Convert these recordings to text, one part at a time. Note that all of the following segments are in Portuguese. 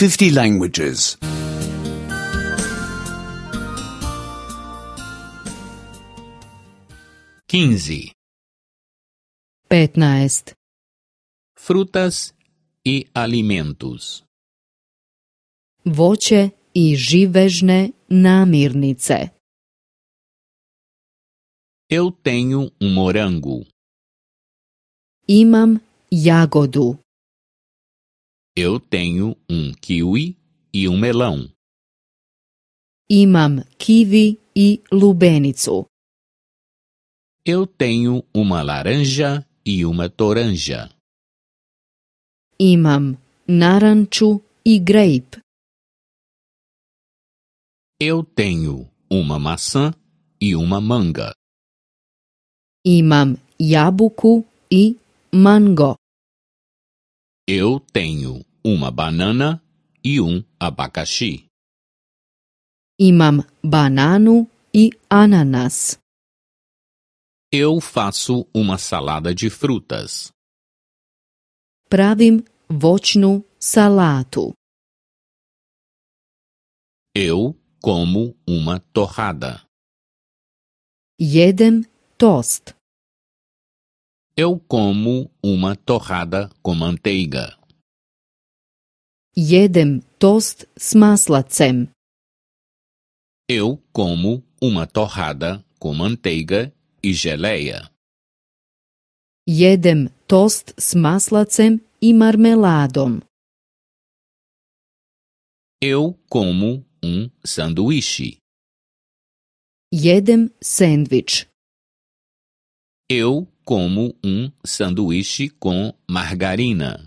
50 languages. 15. 15. Frutas e alimentos. Voće i živežne namirnice. Eu tenho morango. Imam jagodu. Eu tenho kiwi e melão. Imam kivi i lubenicu. Eu tenho uma laranja e uma toranja. Imam naranču i grape. Eu tenho uma maçã e uma manga. Imam jabuku i mango. Eu tenho uma banana e abacaxi. Imam bananu i ananas. Eu faço uma salada de frutas. Pravim voćnu salatu. Eu como uma torrada. Jedem tost. Eu como uma torrada com manteiga. Jedem tost s maslacem. Eu como uma torrada com manteiga e geleia. Jedem tost s maslacem i marmeladom. Eu como sanduíche. Jedem sendvič. Eu como sanduíche com margarina.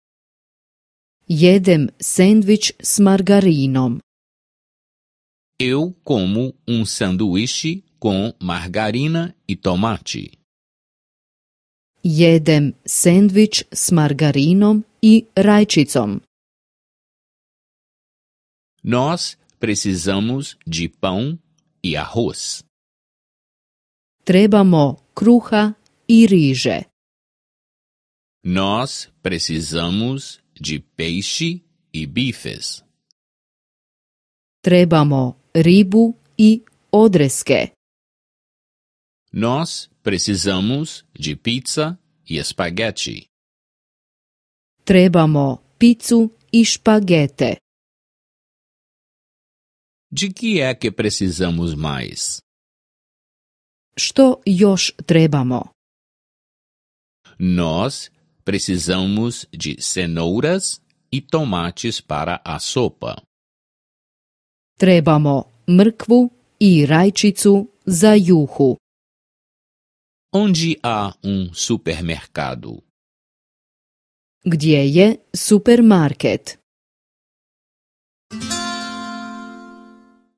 Jedem sendvič s margarinom. Eu como sanduíche com margarina e tomate. Jedem sendvič s margarinom i rajčicom. Nós precisamos de pão e arroz. Trebamo kruha i riže. Nós precisamos de peixe e bifes. Trebamo ribu i odreske. Nós precisamos de pizza e espaguete. Trebamo picu i špagete. De que é que precisamos mais? Što još trebamo? Nós precisamos de cenouras e tomates para a sopa. Trebamo mrkvu i rajčicu za juhu. Onde há supermercado? Gdje je supermarket?